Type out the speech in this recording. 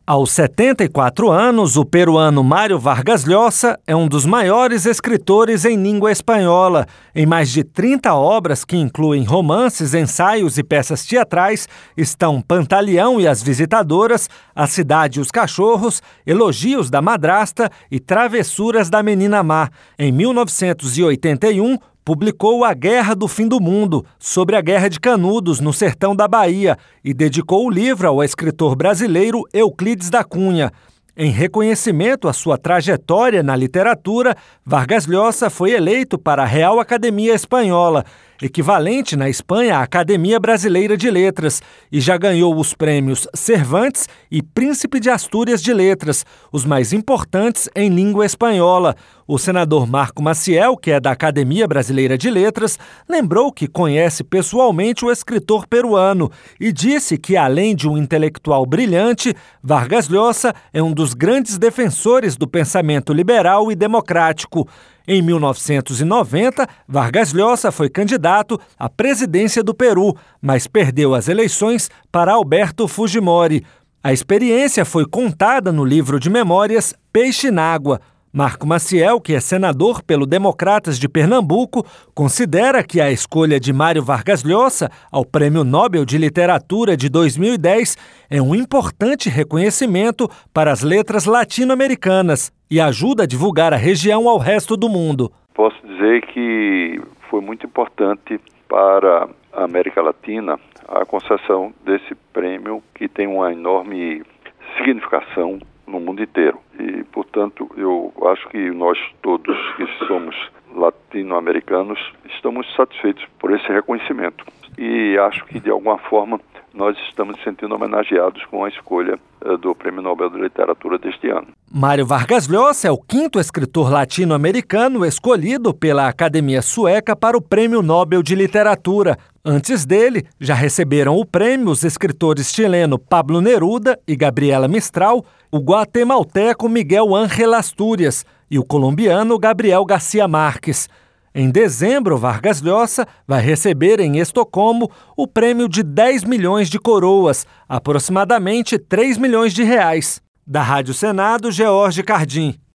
Aos 74 anos, o peruano Mário Vargas Llosa é um dos maiores escritores em língua espanhola. Em mais de 30 obras que incluem romances, ensaios e peças teatrais, estão Pantaleão e as Visitadoras, A Cidade e os Cachorros, Elogios da Madrasta e Travessuras da Menina Má. Em 1981, publicou A Guerra do Fim do Mundo, sobre a Guerra de Canudos, no sertão da Bahia, e dedicou o livro ao escritor brasileiro Euclides da Cunha. Em reconhecimento à sua trajetória na literatura, Vargas Llosa foi eleito para a Real Academia Espanhola, equivalente na Espanha à Academia Brasileira de Letras, e já ganhou os prêmios Cervantes e Príncipe de Astúrias de Letras, os mais importantes em língua espanhola. O senador Marco Maciel, que é da Academia Brasileira de Letras, lembrou que conhece pessoalmente o escritor peruano e disse que, além de um intelectual brilhante, Vargas Llosa é um dos grandes defensores do pensamento liberal e democrático. Em 1990, Vargas Llosa foi candidato à presidência do Peru, mas perdeu as eleições para Alberto Fujimori. A experiência foi contada no livro de memórias Peixe n'Água. Marco Maciel, que é senador pelo Democratas de Pernambuco, considera que a escolha de Mário Vargas Llosa ao Prêmio Nobel de Literatura de 2010 é um importante reconhecimento para as letras latino-americanas e ajuda a divulgar a região ao resto do mundo. Posso dizer que foi muito importante para a América Latina a concessão desse prêmio, que tem uma enorme significação no mundo inteiro. E, portanto, eu acho que nós todos que somos latino-americanos estamos satisfeitos por esse reconhecimento. E acho que, de alguma forma, nós estamos sentindo homenageados com a escolha do Prêmio Nobel de Literatura deste ano. Mário Vargas Llosa é o quinto escritor latino-americano escolhido pela Academia Sueca para o Prêmio Nobel de Literatura. Antes dele, já receberam o prêmio os escritores chileno Pablo Neruda e Gabriela Mistral, o guatemalteco Miguel Ángel Astúrias e o colombiano Gabriel García Márquez. Em dezembro, Vargas Llosa vai receber em Estocolmo o prêmio de 10 milhões de coroas, aproximadamente 3 milhões de reais. Da Rádio Senado, George Cardim.